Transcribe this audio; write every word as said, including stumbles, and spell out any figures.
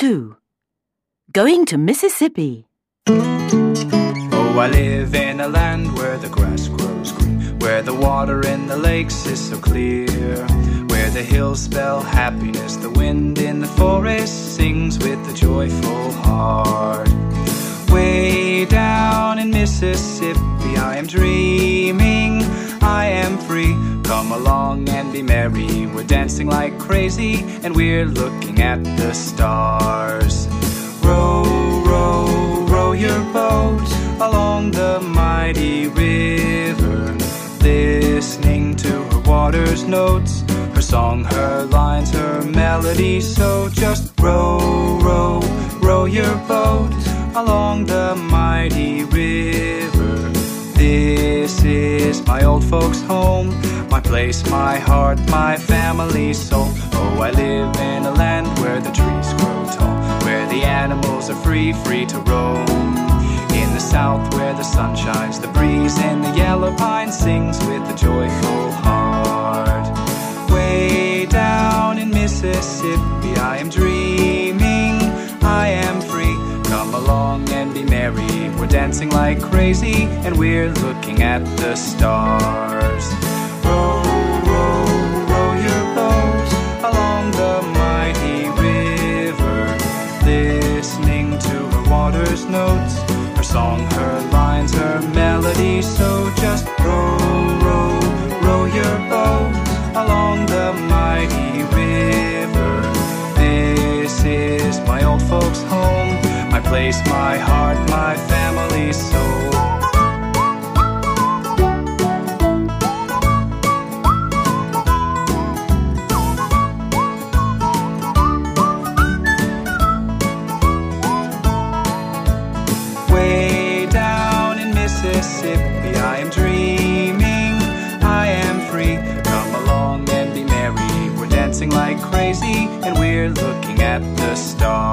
two. Going to Mississippi. Oh, I live in a land where the grass grows green, where the water in the lakes is so clear, where the hills spell happiness, the wind in the forest sings with a joyful heart. Way down in Mississippi I am dreaming, I am free. Come along and be merry, we're dancing like crazy and we're looking at the stars. Row, row, row your boat along the mighty river, listening to her water's notes, her song, her lines, her melody. So just row, row, row your boat along the mighty river. This is my old folks' home, my place, my heart, my family's soul. Oh, I live in a land where the trees grow tall, where the animals are free, free to roam. In the south where the sun shines, the breeze in the yellow pine sings with a joyful heart. Way down in Mississippi I am dreaming, I am free. Come along and be merry, we're dancing like crazy and we're looking at the stars. Row, row, row your boat along the mighty river, listening to her water's notes, her song, her lines, her melody. So just row, row, row your boat along the mighty river. This is my old folks' home, my place, my heart, my family's soul. Way down in Mississippi I am dreaming, I am free. Come along and be merry, we're dancing like crazy and we're looking at the stars.